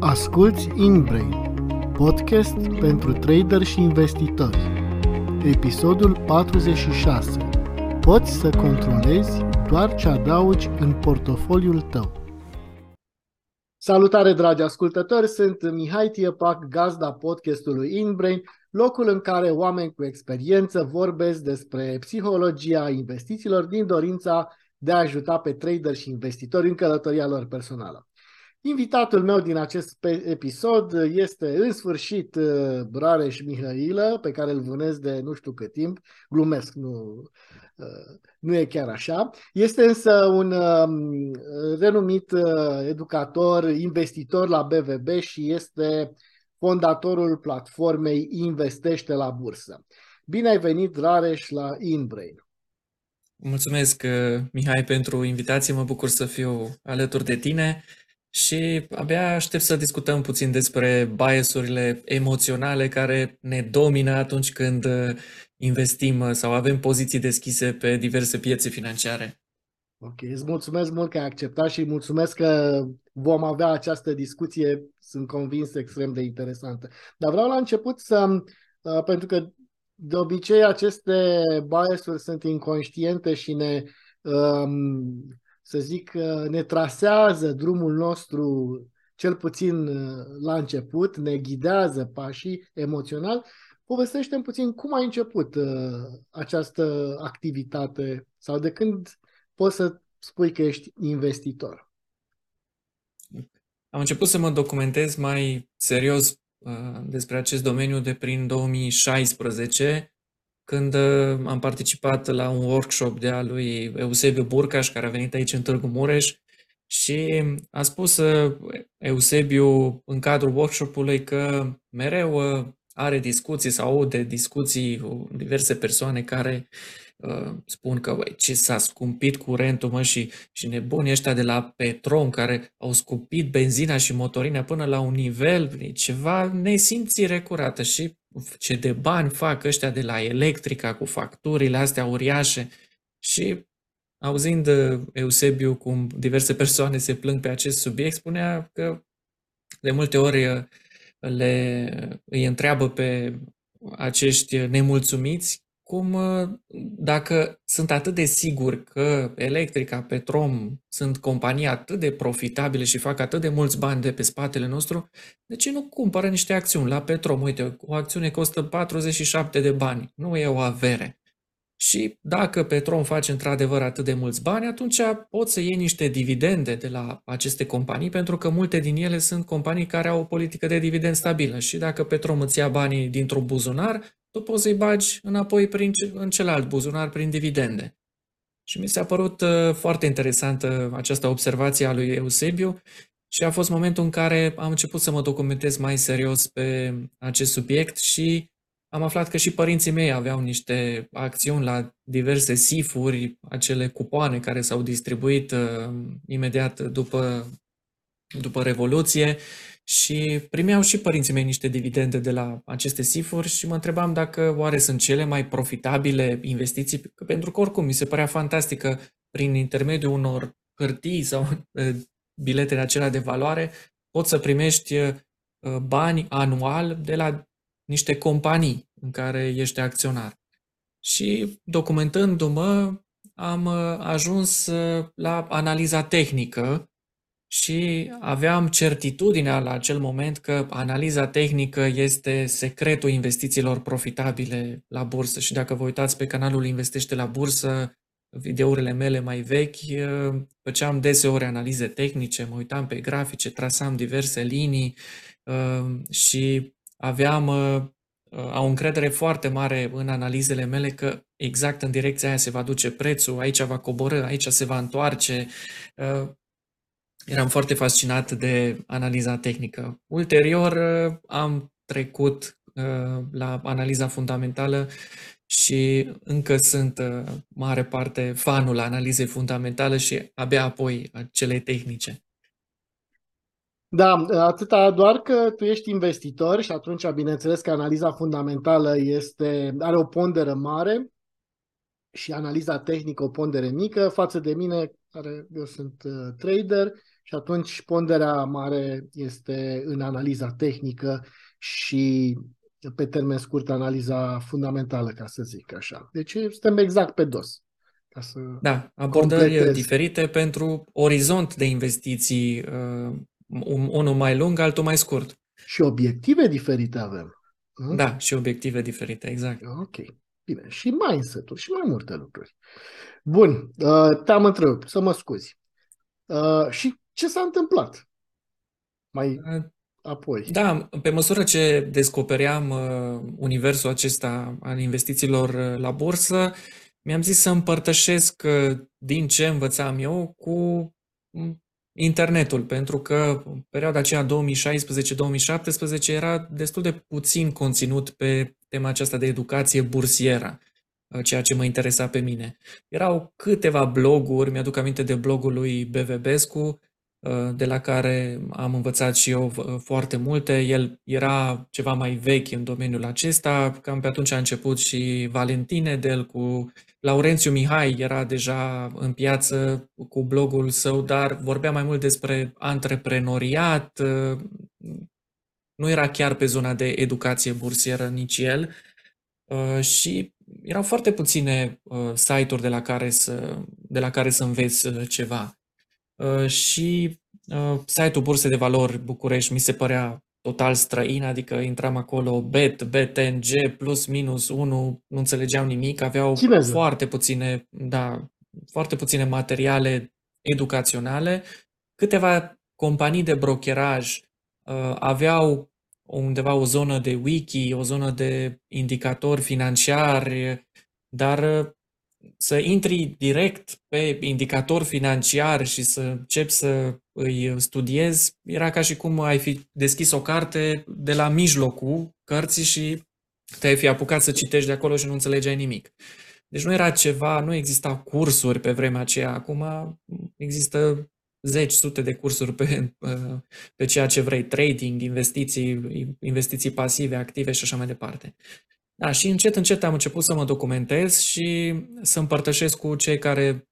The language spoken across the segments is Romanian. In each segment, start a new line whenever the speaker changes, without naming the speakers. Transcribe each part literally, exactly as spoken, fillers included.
Asculți InBrain, podcast pentru trader și investitori. Episodul patruzeci și șase. Poți să controlezi doar ce adaugi în portofoliul tău. Salutare, dragi ascultători! Sunt Mihai Tiepac, gazda podcastului InBrain, locul în care oameni cu experiență vorbesc despre psihologia investițiilor din dorința de a ajuta pe trader și investitori în călătoria lor personală. Invitatul meu din acest episod este în sfârșit Rareș Mihailă, pe care îl vânez de nu știu cât timp, glumesc, nu, nu e chiar așa. Este însă un renumit educator, investitor la B V B și este fondatorul platformei Investește la Bursă. Bine ai venit, Rareș, la InBrain.
Mulțumesc, Mihai, pentru invitație. Mă bucur să fiu alături de tine. Și abia aștept să discutăm puțin despre biasurile emoționale care ne domină atunci când investim sau avem poziții deschise pe diverse piețe financiare.
Ok, îți mulțumesc mult că ai acceptat și mulțumesc că vom avea această discuție, sunt convins, extrem de interesantă. Dar vreau la început să, pentru că de obicei aceste biasuri sunt inconștiente și ne... Um, să zic, ne trasează drumul nostru, cel puțin la început, ne ghidează pașii emoțional. Povestește-mi puțin cum ai început această activitate sau de când poți să spui că ești investitor?
Am început să mă documentez mai serios despre acest domeniu de prin două mii șaisprezece, când am participat la un workshop de a lui Eusebiu Burcaș, care a venit aici în Târgu Mureș, și a spus Eusebiu în cadrul workshop-ului că mereu are discuții sau aude discuții cu diverse persoane care uh, spun că băi, ce s-a scumpit curentul, mă, și, și nebunii ăștia de la Petrom care au scumpit benzina și motorina până la un nivel, e ceva nesimțire curată. Și ce de bani fac ăștia de la Electrica cu facturile astea uriașe. Și auzind Eusebiu cum diverse persoane se plâng pe acest subiect, spunea că de multe ori le, îi întreabă pe acești nemulțumiți cum, dacă sunt atât de siguri că Electrica, Petrom sunt companii atât de profitabile și fac atât de mulți bani de pe spatele nostru, de ce nu cumpără niște acțiuni la Petrom? Uite, o acțiune costă patruzeci și șapte de bani, nu e o avere. Și dacă Petrom face într-adevăr atât de mulți bani, atunci poți să iei niște dividende de la aceste companii, pentru că multe din ele sunt companii care au o politică de dividend stabilă. Și dacă Petrom îți ia banii dintr-un buzunar, tu poți să-i bagi înapoi prin, în celălalt buzunar prin dividende. Și mi s-a părut uh, foarte interesantă această observație a lui Eusebiu și a fost momentul în care am început să mă documentez mai serios pe acest subiect și am aflat că și părinții mei aveau niște acțiuni la diverse S I F-uri, acele cupoane care s-au distribuit uh, imediat după, după Revoluție, și primeau și părinții mei niște dividende de la aceste S I F-uri și mă întrebam dacă oare sunt cele mai profitabile investiții, pentru că oricum mi se părea fantastic că prin intermediul unor hârtii sau uh, bilete de acelea de valoare poți să primești uh, bani anual de la niște companii în care ești acționar. Și documentându-mă am ajuns la analiza tehnică și aveam certitudinea la acel moment că analiza tehnică este secretul investițiilor profitabile la bursă. Și dacă vă uitați pe canalul Investește la Bursă, videourile mele mai vechi, făceam deseori analize tehnice, mă uitam pe grafice, trasam diverse linii și aveam uh, o încredere foarte mare în analizele mele că exact în direcția aia se va duce prețul, aici va coborî, aici se va întoarce. Uh, eram foarte fascinat de analiza tehnică. Ulterior uh, am trecut uh, la analiza fundamentală și încă sunt uh, mare parte fanul analizei fundamentale și abia apoi a celei tehnice.
Da, atâta doar că tu ești investitor și atunci, bineînțeles că analiza fundamentală este, are o pondere mare și analiza tehnică o pondere mică față de mine, care eu sunt uh, trader și atunci ponderea mare este în analiza tehnică și pe termen scurt analiza fundamentală, ca să zic așa. Deci suntem exact pe dos. Ca să
Da, abordări
completez.
diferite pentru orizont de investiții, uh, unul mai lung, altul mai scurt.
Și obiective diferite avem. Nu?
Da, și obiective diferite, exact.
Ok, bine. Și mindset-uri și mai multe lucruri. Bun, uh, te-am întrebat, să mă scuzi. Uh, și ce s-a întâmplat mai
Uh,
apoi?
Da, pe măsură ce descopeream uh, universul acesta al investițiilor uh, la bursă, mi-am zis să împărtășesc uh, din ce învățam eu cu mm, internetul, pentru că în perioada aceea două mii șaisprezece două mii șaptesprezece era destul de puțin conținut pe tema aceasta de educație bursieră, uh, ceea ce mă interesa pe mine. Erau câteva bloguri, mi-aduc aminte de blogul lui B V Bescu, de la care am învățat și eu foarte multe. El era ceva mai vechi în domeniul acesta, cam pe atunci a început și Valentin Edel cu Laurențiu Mihai, era deja în piață cu blogul său, dar vorbea mai mult despre antreprenoriat, nu era chiar pe zona de educație bursieră nici el și erau foarte puține site-uri de la care să, de la care să înveți ceva. Uh, și uh, site-ul Burse de Valori București mi se părea total străin, adică intram acolo bet, B T N G, plus, minus, unu, nu înțelegeam nimic, aveau
Chineză.
foarte puține, da, foarte puține materiale educaționale. Câteva companii de brokeraj uh, aveau undeva o zonă de wiki, o zonă de indicatori financiari, dar uh, să intri direct pe indicator financiar și să începi să îi studiezi, era ca și cum ai fi deschis o carte de la mijlocul cărții și te-ai fi apucat să citești de acolo și nu înțelegeai nimic. Deci nu era ceva, nu exista cursuri pe vremea aceea. Acum există zeci, sute de cursuri pe, pe ceea ce vrei, trading, investiții, investiții pasive, active și așa mai departe. Da, și încet, încet am început să mă documentez și să împărtășesc cu cei care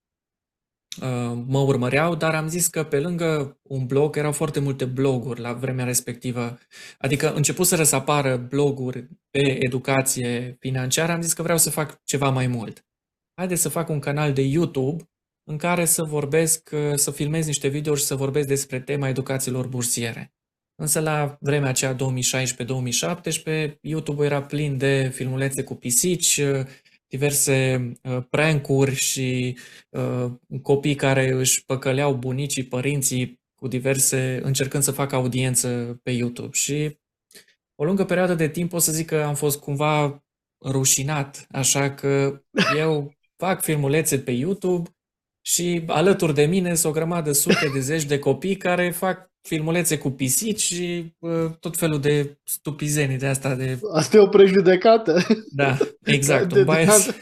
uh, mă urmăreau, dar am zis că pe lângă un blog erau foarte multe bloguri la vremea respectivă. Adică început să apară bloguri pe educație financiară, am zis că vreau să fac ceva mai mult. Haideți să fac un canal de YouTube în care să vorbesc, să filmez niște videouri și să vorbesc despre tema educațiilor bursiere. Însă la vremea aceea două mii șaisprezece două mii șaptesprezece, YouTube-ul era plin de filmulețe cu pisici, diverse uh, prank-uri și uh, copii care își păcăleau bunicii, părinții cu diverse, încercând să facă audiență pe YouTube. Și o lungă perioadă de timp o să zic că am fost cumva rușinat, așa că eu fac filmulețe pe YouTube și alături de mine sunt o grămadă, sute de zeci de copii care fac filmulețe cu pisici și uh, tot felul de stupizenii de asta de...
Asta e o prejudecată.
Da, exact, un bias.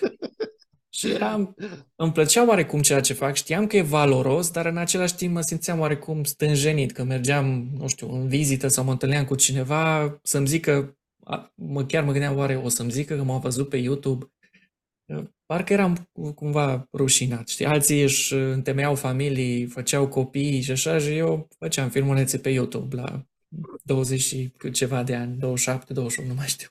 Și eram, îmi plăcea oarecum ceea ce fac, știam că e valoros, dar în același timp mă simțeam oarecum stânjenit, că mergeam, nu știu, în vizită sau mă întâlneam cu cineva să-mi zică, mă, chiar mă gândeam, oare o să-mi zică că m-au văzut pe YouTube? Parcă eram cumva rușinat, știi? Alții își întemeiau familii, făceau copii și așa, și eu făceam filmulețe pe YouTube la douăzeci și ceva de ani, douăzeci și șapte, douăzeci și opt, nu mai știu.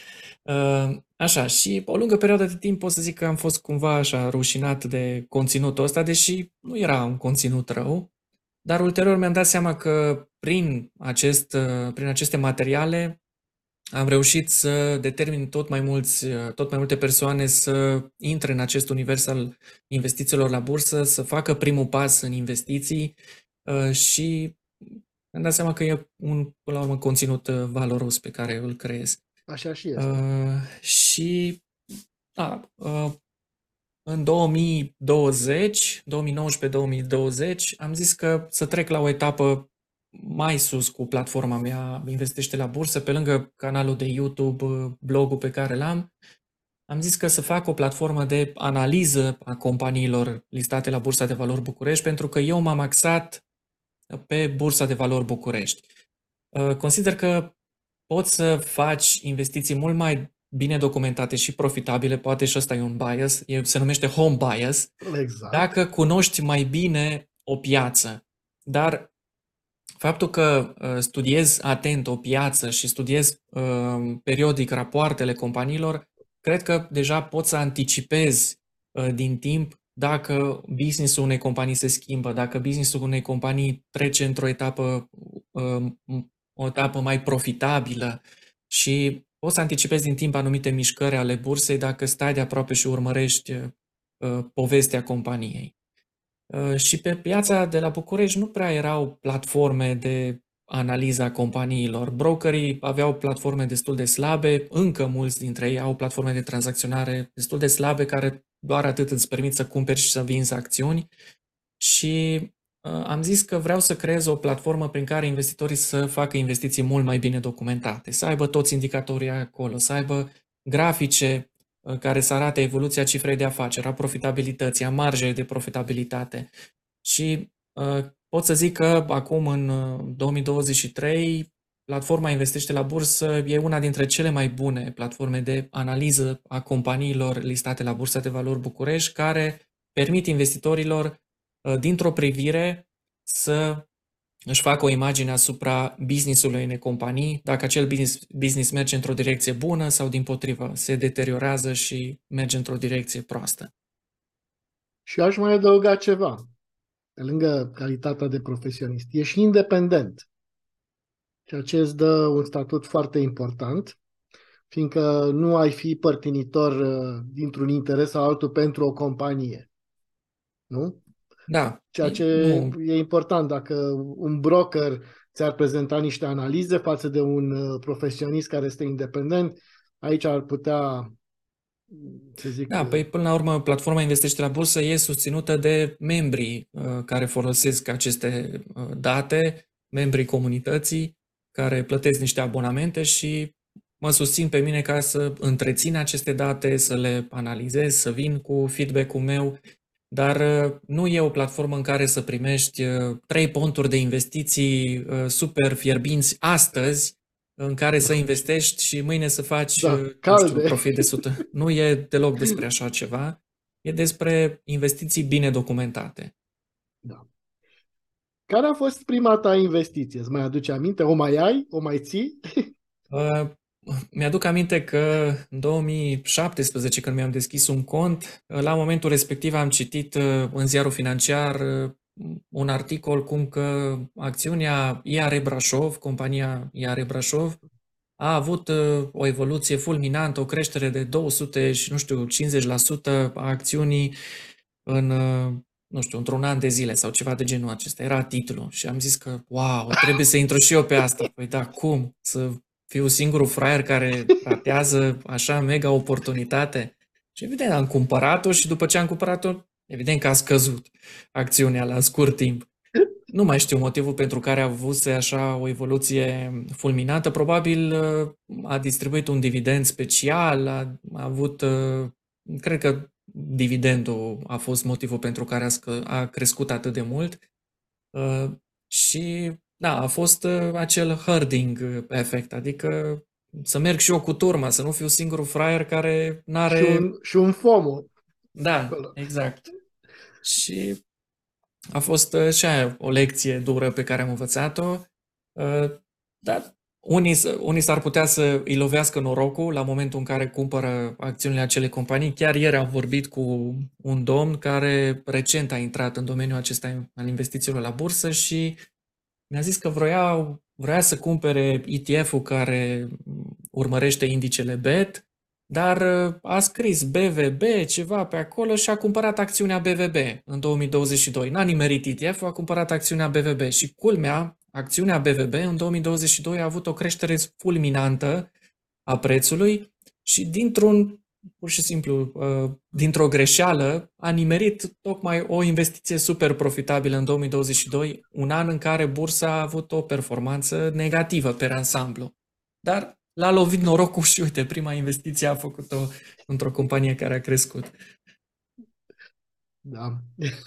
Așa, și o lungă perioadă de timp pot să zic că am fost cumva așa rușinat de conținutul ăsta, deși nu era un conținut rău, dar ulterior mi-am dat seama că prin, acest, prin aceste materiale am reușit să determin tot mai mulți, tot mai multe persoane să intre în acest univers al investițiilor la bursă, să facă primul pas în investiții și mi-am dat seama că e un, până la urmă, conținut valoros pe care îl creez.
Așa și este.
Uh, și da, uh, în două mii douăzeci, două mii nouăsprezece două mii douăzeci, am zis că să trec la o etapă mai sus cu platforma mea Investește la Bursă, pe lângă canalul de YouTube, blogul pe care l-am, am zis că să fac o platformă de analiză a companiilor listate la Bursa de Valori București, pentru că eu m-am axat pe Bursa de Valori București. Consider că poți să faci investiții mult mai bine documentate și profitabile, poate și ăsta e un bias, se numește home bias,
exact.
Dacă cunoști mai bine o piață. Dar faptul că uh, studiez atent o piață și studiez uh, periodic rapoartele companiilor, cred că deja pot să anticipez uh, din timp dacă business-ul unei companii se schimbă, dacă business-ul unei companii trece într-o etapă, uh, o etapă mai profitabilă și poți să anticipezi din timp anumite mișcări ale bursei dacă stai de aproape și urmărești uh, povestea companiei. Și pe piața de la București nu prea erau platforme de analiză a companiilor. Brokerii aveau platforme destul de slabe, încă mulți dintre ei au platforme de tranzacționare destul de slabe care doar atât îți permit să cumperi și să vinzi acțiuni. Și uh, am zis că vreau să creez o platformă prin care investitorii să facă investiții mult mai bine documentate, să aibă toți indicatorii acolo, să aibă grafice care să arate evoluția cifrei de afaceri, a profitabilității, a marjei de profitabilitate. Și uh, pot să zic că acum, în două mii douăzeci și trei, platforma Investește la Bursă e una dintre cele mai bune platforme de analiză a companiilor listate la Bursa de Valori București, care permit investitorilor, uh, dintr-o privire, să își facă o imagine asupra business-ului unei companii, dacă acel business, business merge într-o direcție bună sau dimpotrivă, se deteriorează și merge într-o direcție proastă.
Și aș mai adăuga ceva, pe lângă calitatea de profesionist. Ești independent, ceea ce îți dă un statut foarte important, fiindcă nu ai fi părtinitor dintr-un interes sau altul pentru o companie. Nu?
Da.
Ceea ce
nu.
e important, dacă un broker ți-ar prezenta niște analize față de un profesionist care este independent, aici ar putea, să zic...
Da, păi până la urmă platforma Investește la Bursă e susținută de membrii uh, care folosesc aceste uh, date, membrii comunității care plătesc niște abonamente și mă susțin pe mine ca să întrețin aceste date, să le analizez, să vin cu feedback-ul meu, dar uh, nu e o platformă în care să primești uh, trei ponturi de investiții uh, super fierbinți astăzi, în care să investești și mâine să faci,
Da,
nu
calde.
știu, profit de sută. Nu e deloc despre așa ceva. E despre investiții bine documentate.
Da. Care a fost prima ta investiție? Îți mai aduce aminte? O mai ai? O mai ții?
Uh, mi-aduc aminte că în două mii șaptesprezece, când mi-am deschis un cont, la momentul respectiv am citit uh, în ziarul financiar uh, un articol cum că acțiunea I A R Brașov, compania I A R Brașov, a avut uh, o evoluție fulminantă, o creștere de două sute și nu știu, cincizeci la sută a acțiunii în, uh, nu știu, într-un an de zile sau ceva de genul acesta. Era titlul și am zis că, wow, trebuie să intru și eu pe asta. Păi da, cum? Să fiu singurul fraier care ratează așa mega oportunitate? Și evident, am cumpărat-o și după ce am cumpărat-o, evident că a scăzut acțiunea la scurt timp. Nu mai știu motivul pentru care a avut așa o evoluție fulminantă. Probabil a distribuit un dividend special, a, a avut, cred că dividendul a fost motivul pentru care a, scă, a crescut atât de mult. Și da, a fost acel herding efect, adică să merg și eu cu turma, să nu fiu singurul fraier care n-are...
Și un, și un FOMO.
Da,
Acolo.
exact. Și a fost și aia o lecție dură pe care am învățat-o, dar unii, unii s-ar putea să îi lovească norocul la momentul în care cumpără acțiunile acelei companii. Chiar ieri am vorbit cu un domn care recent a intrat în domeniul acesta al investițiilor la bursă și mi-a zis că vroia, vroia să cumpere E T F-ul care urmărește indicele B E T, dar a scris B V B ceva pe acolo și a cumpărat acțiunea B V B în două mii douăzeci și doi. N-a nimerit E T F-ul, a cumpărat acțiunea B V B și culmea, acțiunea B V B în două mii douăzeci și doi a avut o creștere fulminantă a prețului și dintr-un, pur și simplu, dintr-o greșeală, a nimerit tocmai o investiție super profitabilă în două mii douăzeci și doi, un an în care bursa a avut o performanță negativă pe ansamblu. Dar l-a lovit norocul și uite, prima investiție a făcut-o într-o companie care a crescut.
Da.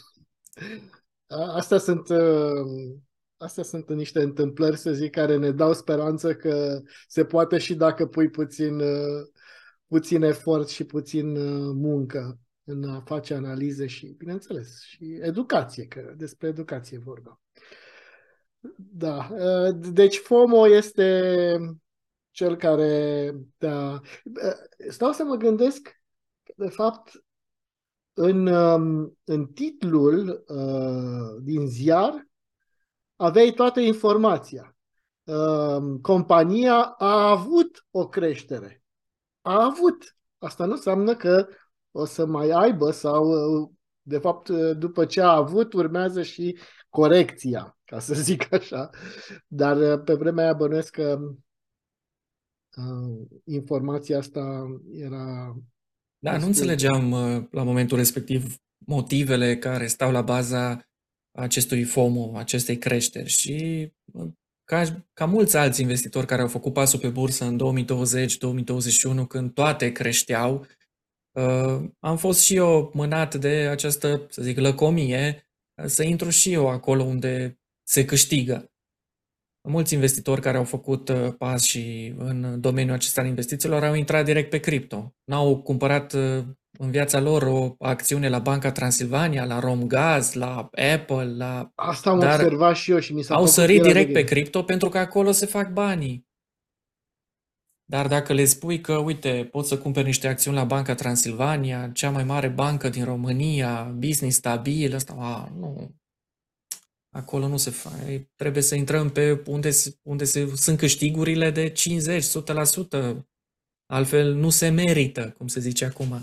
Astea sunt, astea sunt niște întâmplări, să zic, care ne dau speranță că se poate și dacă pui puțin, puțin efort și puțin muncă în a face analize și, bineînțeles, și educație, că despre educație e vorba. Da. Deci FOMO este cel care da. Stau să mă gândesc că, de fapt, în, în titlul uh, din ziar aveai toată informația. Uh, compania a avut o creștere. A avut. Asta nu înseamnă că o să mai aibă sau, uh, de fapt, uh, după ce a avut, urmează și corecția, ca să zic așa. Dar uh, pe vremea aia bănuiesc că uh, informația asta era
Da, nu
destul de...
înțelegeam uh, la momentul respectiv motivele care stau la baza acestui FOMO, acestei creșteri și uh, ca, ca mulți alți investitori care au făcut pasul pe bursă în două mii douăzeci două mii douăzeci și unu, când toate creșteau, uh, am fost și eu mânat de această, să zic, lăcomie, uh, să intru și eu acolo unde se câștigă. Mulți investitori care au făcut uh, pași în domeniul acesta al investițiilor au intrat direct pe cripto. N-au cumpărat uh, în viața lor o acțiune la Banca Transilvania, la Romgaz, la Apple, la...
Asta am
dar
observat și eu și mi s-a
au
făcut
sărit
pielea de
direct pe
găină.
cripto pentru că acolo se fac banii. Dar dacă le spui că, uite, poți să cumperi niște acțiuni la Banca Transilvania, cea mai mare bancă din România, business stabil, ăsta, a, nu, acolo nu se face. Trebuie să intrăm pe unde, unde se, sunt câștigurile de cincizeci la sută la sută. Altfel nu se merită, cum se zice acum.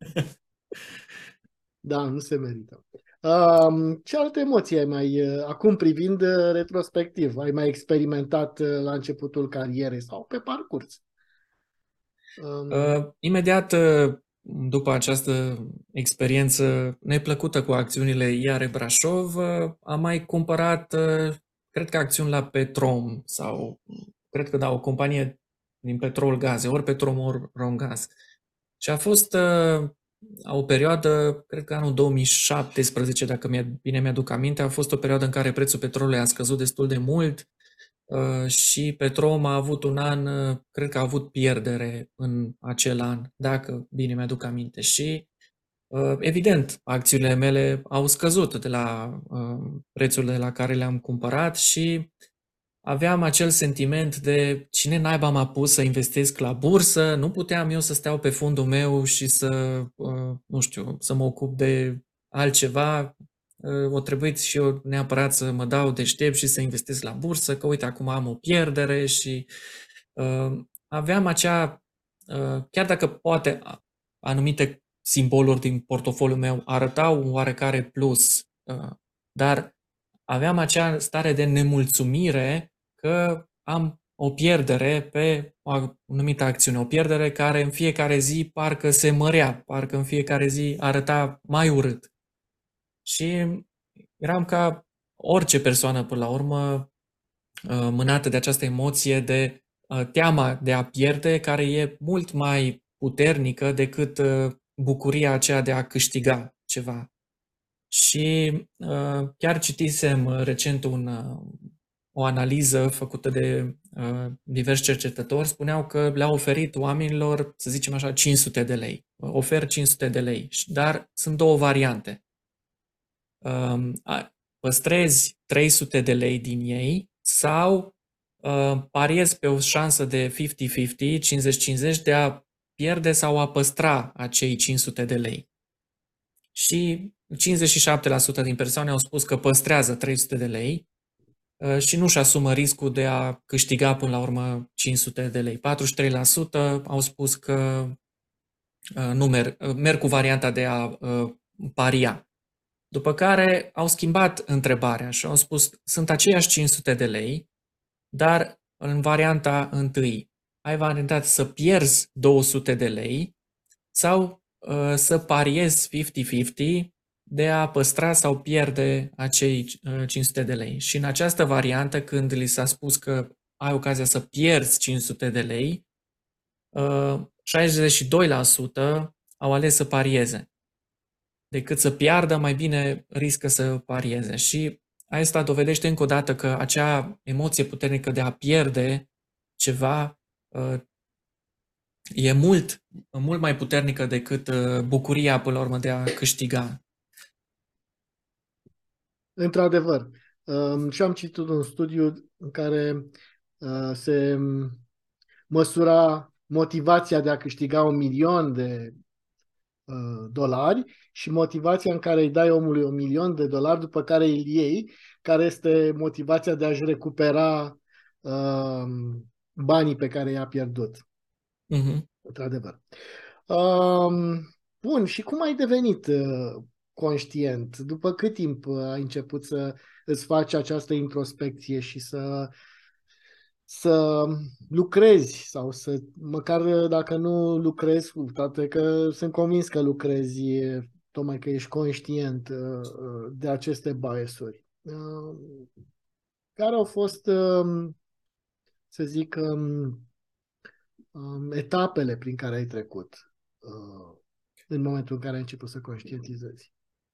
Da, nu se merită. Um, ce alte emoții ai mai, uh, acum privind uh, retrospectiv, ai mai experimentat uh, la începutul carierei sau pe parcurs? Um,
Uh, imediat uh, după această experiență neplăcută cu acțiunile I A R Brașov, uh, am mai cumpărat, uh, cred că acțiuni la Petrom sau cred că da, o companie din petrol gaze, ori Petrom, ori Romgaz. Și a fost uh, o perioadă, cred că anul două mii șaptesprezece, dacă mi bine mi-aduc aminte, a fost o perioadă în care prețul petrolului a scăzut destul de mult uh, și Petrom a avut un an, uh, cred că a avut pierdere în acel an, dacă bine mi-aduc aminte. Și uh, evident, acțiunile mele au scăzut de la uh, prețurile la care le-am cumpărat și aveam acel sentiment de cine naiba m-a pus să investesc la bursă, nu puteam eu să steau pe fundul meu și să, uh, nu știu, să mă ocup de altceva. Uh, O trebuit și eu neapărat să mă dau deștept și să investesc la bursă, că uite, acum am o pierdere și uh, aveam acea, uh, chiar dacă poate anumite simboluri din portofoliul meu arătau un oarecare plus, uh, dar aveam acea stare de nemulțumire că am o pierdere pe o anumită acțiune, o pierdere care în fiecare zi parcă se mărea, parcă în fiecare zi arăta mai urât. Și eram ca orice persoană până la urmă mânată de această emoție de teama de a pierde, care e mult mai puternică decât bucuria aceea de a câștiga ceva. Și uh, chiar citisem uh, recent un, uh, o analiză făcută de uh, diversi cercetători. Spuneau că le-au oferit oamenilor, să zicem așa, cinci sute de lei. Ofer cinci sute de lei, dar sunt două variante. Uh, păstrezi trei sute de lei din ei sau uh, pariezi pe o șansă de cincizeci cincizeci, cincizeci cincizeci de a pierde sau a păstra acei cinci sute de lei. Și cincizeci și șapte la sută din persoane au spus că păstrează trei sute de lei și nu-și asumă riscul de a câștiga până la urmă cinci sute de lei. patruzeci și trei la sută au spus că nu merg, merg cu varianta de a paria. După care au schimbat întrebarea și au spus sunt aceiași cinci sute de lei, dar în varianta întâi ai varianta să pierzi două sute de lei sau să pariezi cincizeci cincizeci de a păstra sau pierde acei cinci sute de lei. Și în această variantă, când li s-a spus că ai ocazia să pierzi cinci sute de lei, șaizeci și doi la sută au ales să parieze. Decât să piardă, mai bine riscă să parieze. Și asta dovedește încă o dată că acea emoție puternică de a pierde ceva e mult, mult mai puternică decât bucuria, până la urmă, de a câștiga.
Într-adevăr. Și am citit un studiu în care se măsura motivația de a câștiga un milion de dolari și motivația în care îi dai omului un milion de dolari, după care îl iei, care este motivația de a-și recupera uh, banii pe care i-a pierdut.
Uh-huh.
Într-adevăr. Uh, bun, și cum ai devenit uh, conștient? După cât timp ai început să îți faci această introspecție și să să lucrezi sau să, măcar dacă nu lucrezi, toate că sunt convins că lucrezi, tocmai că ești conștient de aceste bias-uri. Care au fost, să zic, etapele prin care ai trecut în momentul în care ai început să conștientizezi?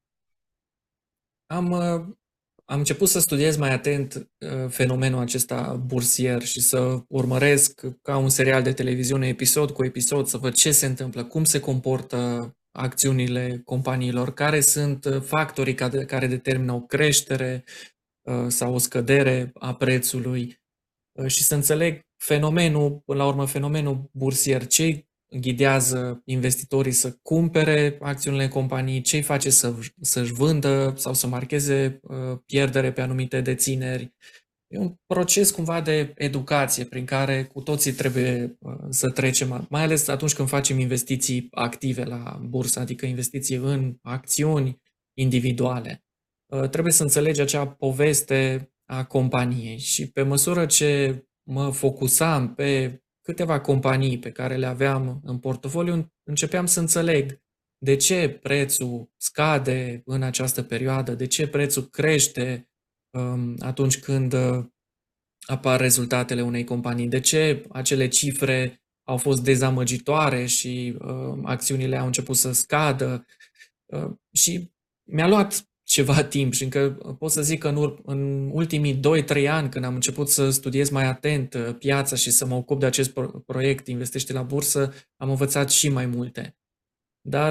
Am, am început să studiez mai atent fenomenul acesta bursier și să urmăresc ca un serial de televiziune, episod cu episod, să văd ce se întâmplă, cum se comportă acțiunile companiilor, care sunt factorii care determină o creștere sau o scădere a prețului și să înțeleg fenomenul, până la urmă, fenomenul bursier, ce ghidează investitorii să cumpere acțiunile companiei, ce îi face să, să-și vândă sau să marcheze pierdere pe anumite dețineri. E un proces cumva de educație prin care cu toții trebuie să trecem, mai ales atunci când facem investiții active la bursă, adică investiții în acțiuni individuale. Trebuie să înțelegi acea poveste a companiei și pe măsură ce mă focusam pe câteva companii pe care le aveam în portofoliu, începeam să înțeleg de ce prețul scade în această perioadă, de ce prețul crește um, atunci când uh, apar rezultatele unei companii, de ce acele cifre au fost dezamăgitoare și uh, acțiunile au început să scadă. Uh, și mi-a luat ceva timp și încă pot să zic că în, în ultimii doi trei ani, când am început să studiez mai atent piața și să mă ocup de acest proiect Investește la Bursă, am învățat și mai multe. Dar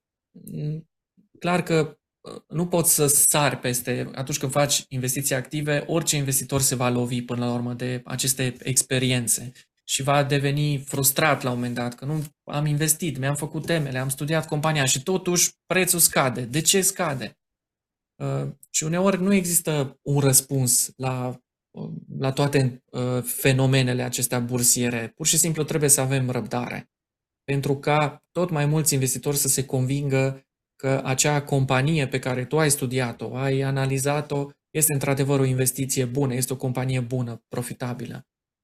clar că nu poți să sari peste, atunci când faci investiții active, orice investitor se va lovi până la urmă de aceste experiențe și va deveni frustrat la un moment dat, că nu am investit, mi-am făcut temele, am studiat compania și totuși prețul scade. De ce scade? Uh, și uneori nu există un răspuns la, uh, la toate uh, fenomenele acestea bursiere. Pur și simplu trebuie să avem răbdare. Pentru ca tot mai mulți investitori să se convingă că acea companie pe care tu ai studiat-o, ai analizat-o, este într-adevăr o investiție bună, este o companie bună, profitabilă.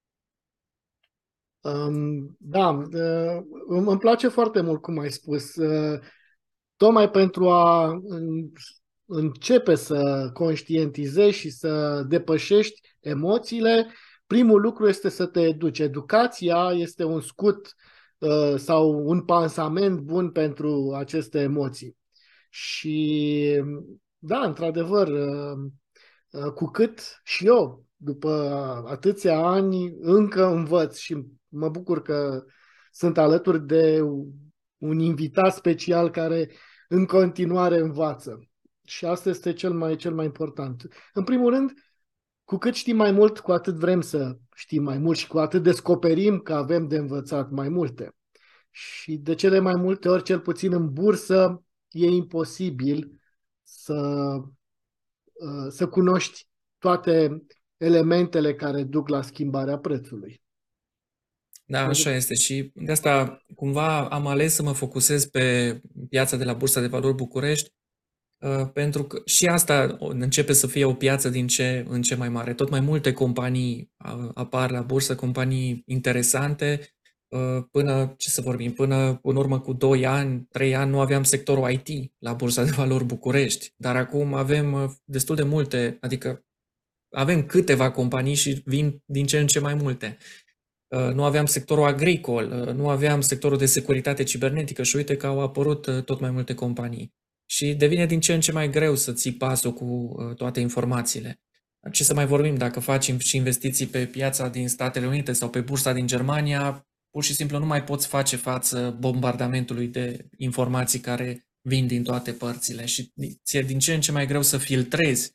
Um, da, uh, îmi place foarte mult cum ai spus. Uh, tocmai pentru a începe să conștientizezi și să depășești emoțiile, primul lucru este să te educi. Educația este un scut uh, sau un pansament bun pentru aceste emoții. Și da, într-adevăr, uh, uh, cu cât și eu, după atâția ani, încă învăț și mă bucur că sunt alături de un invitat special care în continuare învață. Și asta este cel mai, cel mai important. În primul rând, cu cât știm mai mult, cu atât vrem să știm mai mult și cu atât descoperim că avem de învățat mai multe. Și de cele mai multe ori, cel puțin în bursă, e imposibil să, să cunoști toate elementele care duc la schimbarea prețului.
Da, așa este și de asta cumva am ales să mă focusez pe piața de la Bursa de Valori București, pentru că și asta începe să fie o piață din ce în ce mai mare. Tot mai multe companii apar la bursă, companii interesante. Până, ce să vorbim, până în urmă cu doi ani, trei ani nu aveam sectorul I T la Bursa de Valori București, dar acum avem destul de multe, adică avem câteva companii și vin din ce în ce mai multe. Nu aveam sectorul agricol, nu aveam sectorul de securitate cibernetică și uite că au apărut tot mai multe companii. Și devine din ce în ce mai greu să ții pasul cu toate informațiile. Ce să mai vorbim, dacă faci și investiții pe piața din Statele Unite sau pe bursa din Germania, pur și simplu nu mai poți face față bombardamentului de informații care vin din toate părțile și ți-e din ce în ce mai greu să filtrezi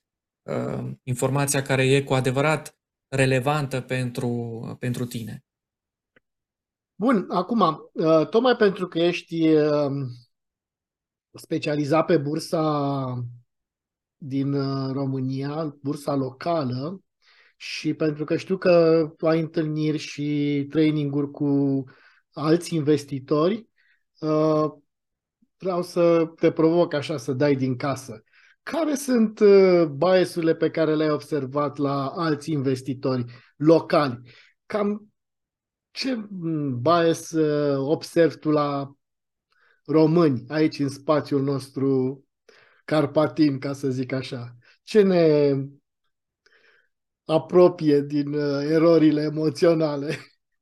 uh, informația care e cu adevărat relevantă pentru, pentru tine.
Bun, acum, uh, tocmai pentru că ești uh, specializat pe bursa din uh, România, bursa locală, și pentru că știu că tu ai întâlniri și training-uri cu alți investitori, uh, vreau să te provoc așa să dai din casă. Care sunt uh, bias-urile pe care le-ai observat la alți investitori locali? Cam ce mm, bias uh, observi tu la români aici în spațiul nostru carpatin, ca să zic așa? Ce ne apropie din uh, erorile emoționale?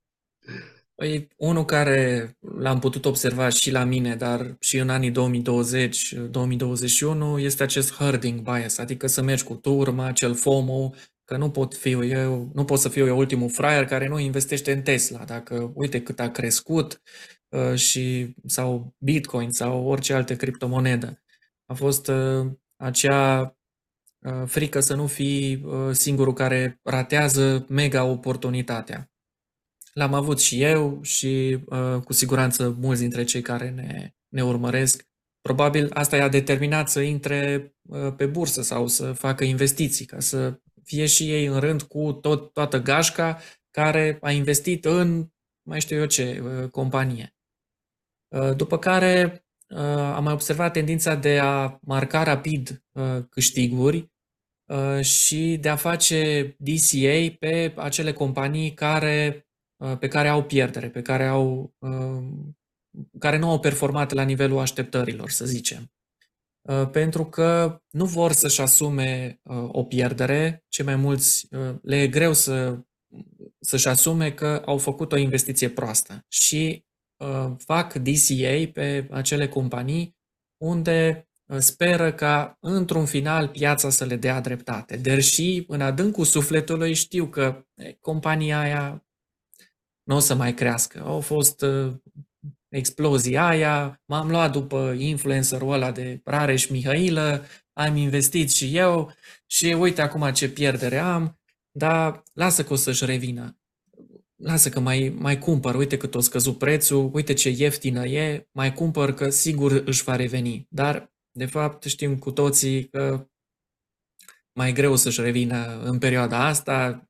Păi, unul care l-am putut observa și la mine, dar și în anii două mii douăzeci două mii douăzeci și unu, este acest herding bias, adică să mergi cu turma, acel FOMO, că nu pot fi eu, nu pot să fiu eu ultimul fraier care nu investește în Tesla, dacă uite cât a crescut uh, și sau Bitcoin sau orice altă criptomonedă. A fost uh, acea uh, frică să nu fii uh, singurul care ratează mega oportunitatea. L-am avut și eu și uh, cu siguranță mulți dintre cei care ne, ne urmăresc. Probabil asta i-a determinat să intre uh, pe bursă sau să facă investiții, ca să fie și ei în rând cu tot, toată gașca care a investit în, mai știu eu ce, uh, companie. Uh, după care uh, am mai observat tendința de a marca rapid uh, câștiguri uh, și de a face D C A pe acele companii care pe care au pierdere, pe care, au, care nu au performat la nivelul așteptărilor, să zicem. Pentru că nu vor să-și asume o pierdere, cei mai mulți le e greu să, să-și asume că au făcut o investiție proastă și fac D C A pe acele companii unde speră ca într-un final piața să le dea dreptate. Deși în adâncul sufletului știu că compania aia nu o să mai crească. Au fost uh, explozia aia, m-am luat după influencerul ăla de Rareș Mihailă, am investit și eu și uite acum ce pierdere am, dar lasă că o să-și revină. Lasă că mai, mai cumpăr, uite cât o scăzut prețul, uite ce ieftină e, mai cumpăr că sigur își va reveni. Dar, de fapt, știm cu toții că mai greu să-și revină în perioada asta.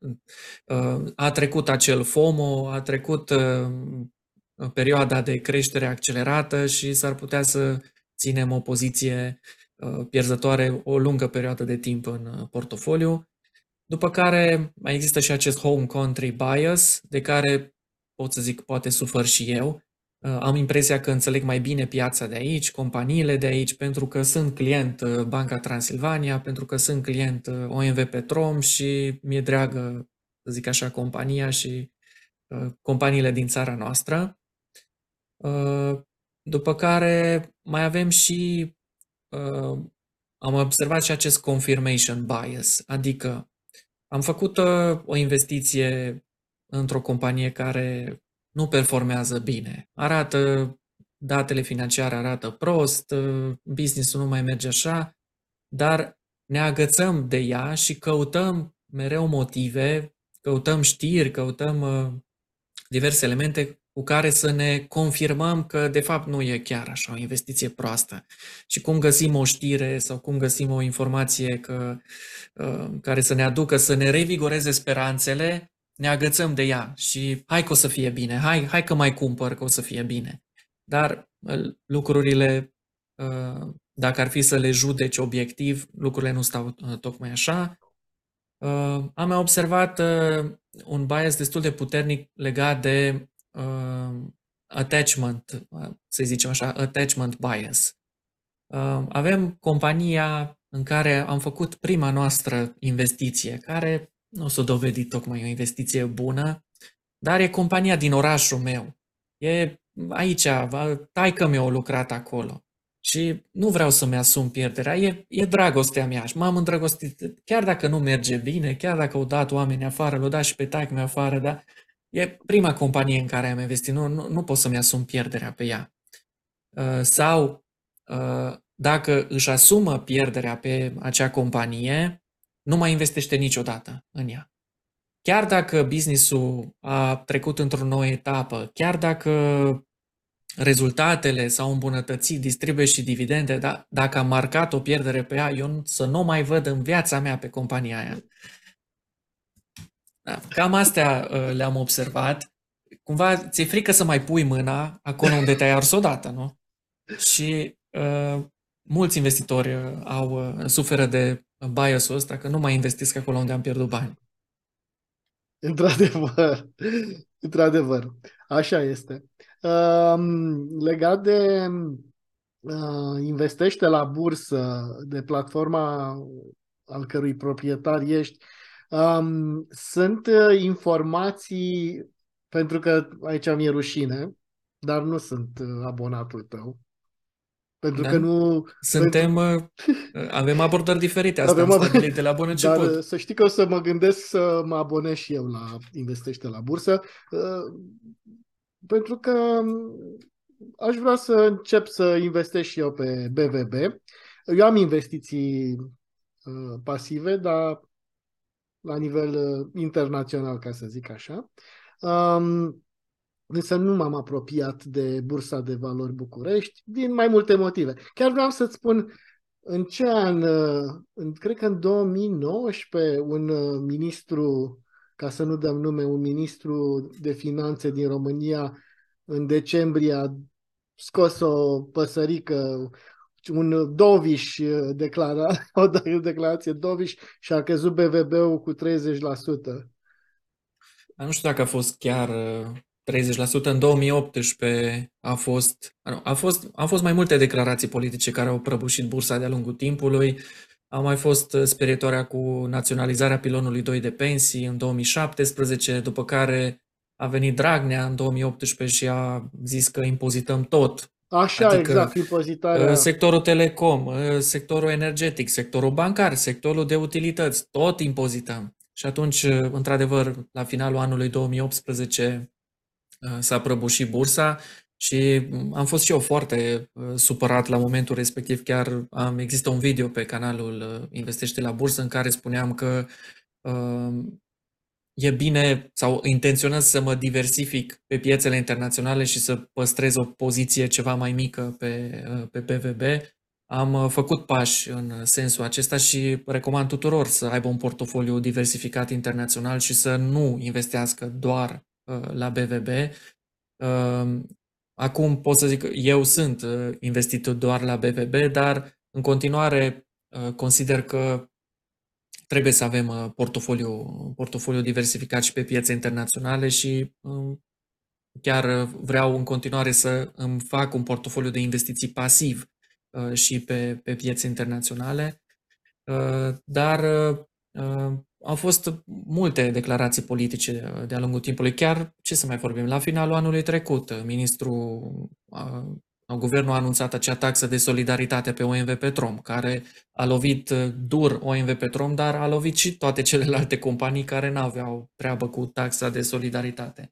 A trecut acel FOMO, a trecut perioada de creștere accelerată și s-ar putea să ținem o poziție pierzătoare o lungă perioadă de timp în portofoliu. După care mai există și acest home country bias, de care pot să zic poate sufăr și eu. Am impresia că înțeleg mai bine piața de aici, companiile de aici, pentru că sunt client Banca Transilvania, pentru că sunt client O M V Petrom și mi-e dragă, să zic așa, compania și companiile din țara noastră. După care mai avem și, am observat și acest confirmation bias, adică am făcut o investiție într-o companie care nu performează bine. Arată, datele financiare arată prost, business-ul nu mai merge așa, dar ne agățăm de ea și căutăm mereu motive, căutăm știri, căutăm diverse elemente cu care să ne confirmăm că de fapt nu e chiar așa o investiție proastă. Și cum găsim o știre sau cum găsim o informație că, care să ne aducă, să ne revigoreze speranțele, ne agățăm de ea și hai că o să fie bine, hai, hai că mai cumpăr că o să fie bine. Dar lucrurile, dacă ar fi să le judeci obiectiv, lucrurile nu stau tocmai așa. Am mai observat un bias destul de puternic legat de attachment, să zicem așa, attachment bias. Avem compania în care am făcut prima noastră investiție, care nu s-a dovedit tocmai o investiție bună, dar e compania din orașul meu. E aici, taică mi-a lucrat acolo. Și nu vreau să-mi asum pierderea, e, e dragostea mea și m-am îndrăgostit, chiar dacă nu merge bine, chiar dacă au dat oameni afară, l-au dat și pe taică-mi afară, dar e prima companie în care am investit, nu, nu, nu pot să-mi asum pierderea pe ea. Uh, sau uh, dacă își asumă pierderea pe acea companie, nu mai investește niciodată în ea. Chiar dacă business-ul a trecut într-o nouă etapă, chiar dacă rezultatele s-au îmbunătățit, distribuie și dividende, dar dacă am marcat o pierdere pe ea, eu să nu mai văd în viața mea pe compania aia. Da, cam astea uh, le-am observat. Cumva ți-e frică să mai pui mâna acolo unde te-ai ars odată, nu? Și uh, mulți investitori uh, au, uh, suferă de bias-ul ăsta, că nu mai investesc acolo unde am pierdut bani.
Într-adevăr, într-adevăr, așa este. Um, legat de uh, investește la bursă de platforma al cărui proprietar ești, um, sunt uh, informații, pentru că aici mi-e rușine, dar nu sunt uh, abonatul tău. Pentru
Da?
că nu...
Suntem,
pentru...
avem abordări diferite, asta
Avem
am
ab-
stabilit de la bun început.
Dar să știi că o să mă gândesc să mă abonez și eu la Investește la Bursă, uh, pentru că aș vrea să încep să investesc și eu pe B V B. Eu am investiții uh, pasive, dar la nivel uh, internațional, ca să zic așa. Um, Însă nu m-am apropiat de Bursa de Valori București din mai multe motive. Chiar vreau să-ți spun în ce an, în, cred că în două mii nouăsprezece, un ministru, ca să nu dăm nume, un ministru de finanțe din România în decembrie a scos o păsărică, un Doviș declara, o declarație Doviș și a căzut B V B-ul cu treizeci la sută.
Nu știu dacă a fost chiar treizeci la sută. În două mii optsprezece a fost, a fost, au fost mai multe declarații politice care au prăbușit bursa de-a lungul timpului. A mai fost sperietoarea cu naționalizarea pilonului doi de pensii în două mii șaptesprezece, după care a venit Dragnea în două mii optsprezece și a zis că impozităm tot.
Așa,
adică
exact, impozitarea.
Sectorul telecom, sectorul energetic, sectorul bancar, sectorul de utilități, tot impozităm. Și atunci, într-adevăr, la finalul anului două mii optsprezece s-a prăbușit bursa și am fost și eu foarte supărat la momentul respectiv. Chiar am, există un video pe canalul Investește la Bursă în care spuneam că uh, e bine sau intenționez să mă diversific pe piețele internaționale și să păstrez o poziție ceva mai mică pe, pe B V B. Am făcut pași în sensul acesta și recomand tuturor să aibă un portofoliu diversificat internațional și să nu investească doar la B V B. Acum pot să zic că eu sunt investit doar la B V B, dar în continuare consider că trebuie să avem portofoliu, portofoliu diversificat și pe piețe internaționale și chiar vreau în continuare să îmi fac un portofoliu de investiții pasiv și pe, pe piețe internaționale. Dar au fost multe declarații politice de-a lungul timpului. Chiar, ce să mai vorbim, la finalul anului trecut, ministrul, guvernul a anunțat acea taxă de solidaritate pe O M V Petrom, care a lovit dur O M V Petrom, dar a lovit și toate celelalte companii care n-aveau treabă cu taxa de solidaritate.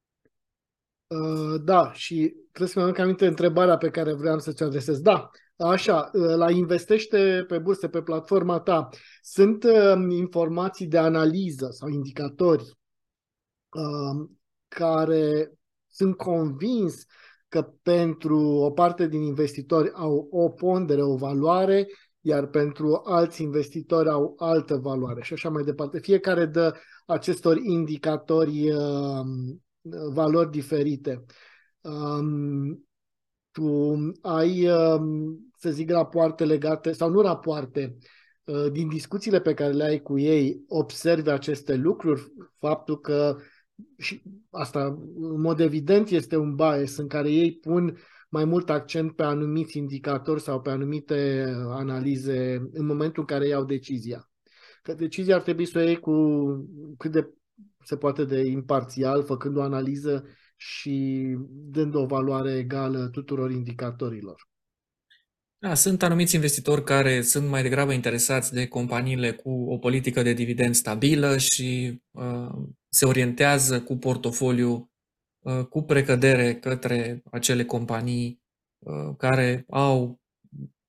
Uh, da, și trebuie să mi aduc aminte întrebarea pe care vreau să-ți adresez. Da, așa, la Investește pe bursă, pe platforma ta, sunt uh, informații de analiză sau indicatori uh, care sunt convins că pentru o parte din investitori au o pondere, o valoare, iar pentru alți investitori au altă valoare și așa mai departe. Fiecare dă acestor indicatori uh, valori diferite. Um, tu ai, um, să zic, rapoarte legate, sau nu rapoarte, uh, din discuțiile pe care le ai cu ei, observi aceste lucruri, faptul că, și asta în mod evident este un bias în care ei pun mai mult accent pe anumiți indicatori sau pe anumite analize în momentul în care iau decizia. Că decizia ar trebui să o iei cu cât de se poate de imparțial, făcând o analiză și dând o valoare egală tuturor indicatorilor.
Da, sunt anumiți investitori care sunt mai degrabă interesați de companiile cu o politică de dividend stabilă și uh, se orientează cu portofoliu uh, cu precădere către acele companii uh, care au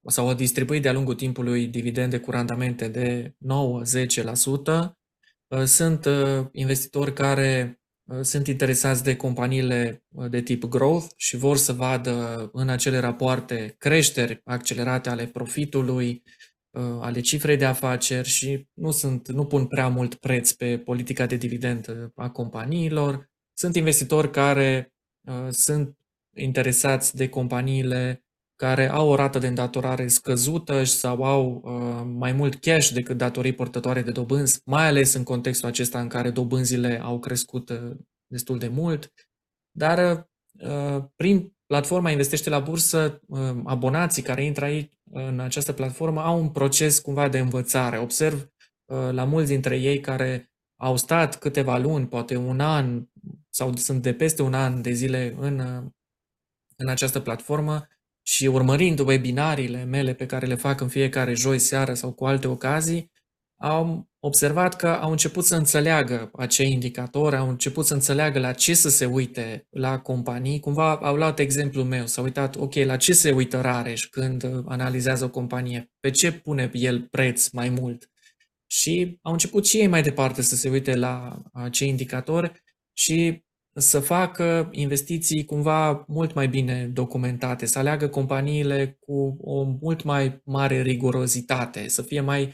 sau au distribuit de-a lungul timpului dividende cu randamente de nouă la zece la sută. Sunt investitori care sunt interesați de companiile de tip growth și vor să vadă în acele rapoarte creșteri accelerate ale profitului, ale cifrei de afaceri și nu, sunt, nu pun prea mult preț pe politica de dividend a companiilor. Sunt investitori care uh, sunt interesați de companiile care au o rată de îndatorare scăzută sau au uh, mai mult cash decât datorii purtătoare de dobânzi, mai ales în contextul acesta în care dobânzile au crescut uh, destul de mult. Dar uh, prin platforma Investește la Bursă, uh, abonații care intră aici în această platformă au un proces cumva de învățare. Observ uh, la mulți dintre ei care au stat câteva luni, poate un an sau sunt de peste un an de zile în, uh, în această platformă și urmărind webinariile mele pe care le fac în fiecare joi seară sau cu alte ocazii, au observat că au început să înțeleagă acei indicatori, au început să înțeleagă la ce să se uite la companii. Cumva au luat exemplul meu, s-au uitat, ok, la ce se uită Rareș când analizează o companie, pe ce pune el preț mai mult. Și au început și ei mai departe să se uite la acei indicatori și să facă investiții cumva mult mai bine documentate, să aleagă companiile cu o mult mai mare rigurozitate, să fie mai,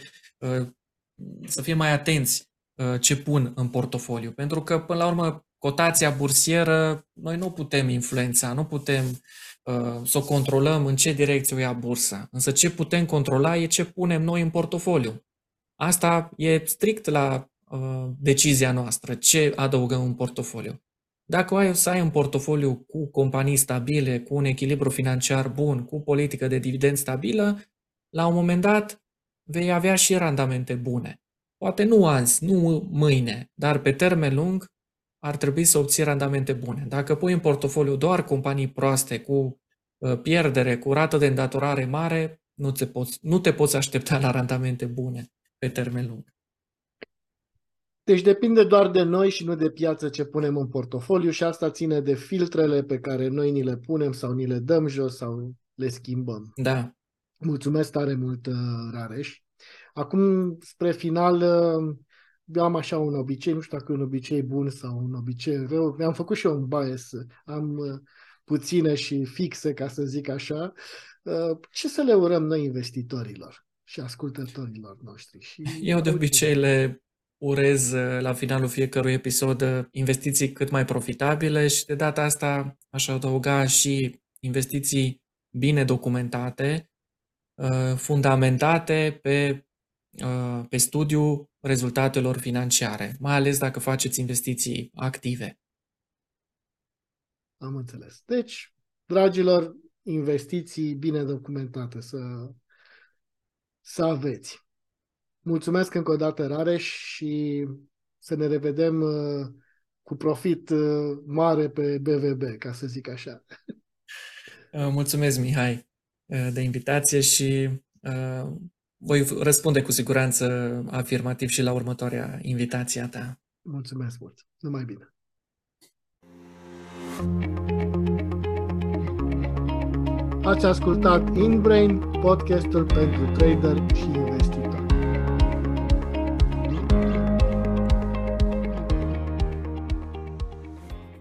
să fie mai atenți ce pun în portofoliu. Pentru că, până la urmă, cotația bursieră, noi nu putem influența, nu putem să o controlăm în ce direcție o ia bursa. Însă ce putem controla e ce punem noi în portofoliu. Asta e strict la uh, decizia noastră, ce adăugăm în portofoliu. Dacă ai să ai un portofoliu cu companii stabile, cu un echilibru financiar bun, cu politică de dividend stabilă, la un moment dat vei avea și randamente bune. Poate nu azi, nu mâine, dar pe termen lung ar trebui să obții randamente bune. Dacă pui în portofoliu doar companii proaste, cu uh, pierdere, cu rată de îndatorare mare, nu te poți, nu te poți aștepta la randamente bune pe termen lung.
Deci depinde doar de noi și nu de piață ce punem în portofoliu și asta ține de filtrele pe care noi ni le punem sau ni le dăm jos sau le schimbăm.
Da.
Mulțumesc tare mult, Rareș. Acum, spre final, eu am așa un obicei, nu știu dacă e un obicei bun sau un obicei rău. Mi-am făcut și eu un bias, am puține și fixe, ca să zic așa. Ce să le urăm noi investitorilor și ascultătorilor noștri? Și
eu de obicei le urez la finalul fiecărui episod investiții cât mai profitabile și de data asta aș adăuga și investiții bine documentate, fundamentate pe, pe studiul rezultatelor financiare, mai ales dacă faceți investiții active.
Am înțeles. Deci, dragilor, investiții bine documentate să, să aveți. Mulțumesc încă o dată, Rareș, și să ne revedem uh, cu profit uh, mare pe B V B, ca să zic așa.
Mulțumesc, Mihai, de invitație și uh, voi răspunde cu siguranță afirmativ și la următoarea invitație a ta.
Mulțumesc mult. Numai bine. Ați ascultat InBrain, podcastul pentru trader și